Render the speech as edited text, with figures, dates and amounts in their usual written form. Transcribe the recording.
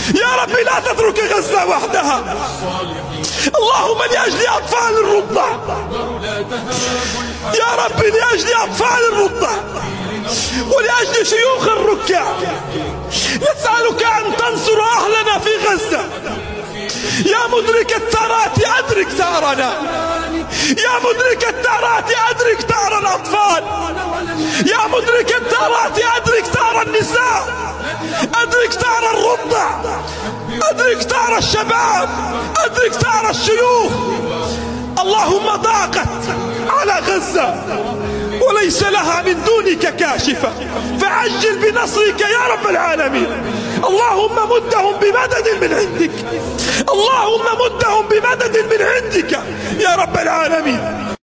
يا رب لا تترك غزة وحدها. اللهم لأجل أطفال الرضع، يا رب لأجل أطفال الرضع ولأجل شيوخ الركع، نسألك أن تنصر أهلنا في غزة. يا مدرك الثارات أدرك ثارنا، يا مدرك الثارات أدرك ثار الأطفال، يا مدرك الثارات أدرك ثار النساء، أدرك ثار الرضع، أدرك ثار الشباب، أدرك ثار الشيوخ. اللهم ضاقت على غزة وليس لها من دونك كاشفة، فعجل بنصرك يا رب العالمين. اللهم مدهم بمدد من عندك، اللهم مدهم بمدد من عندك يا رب العالمين.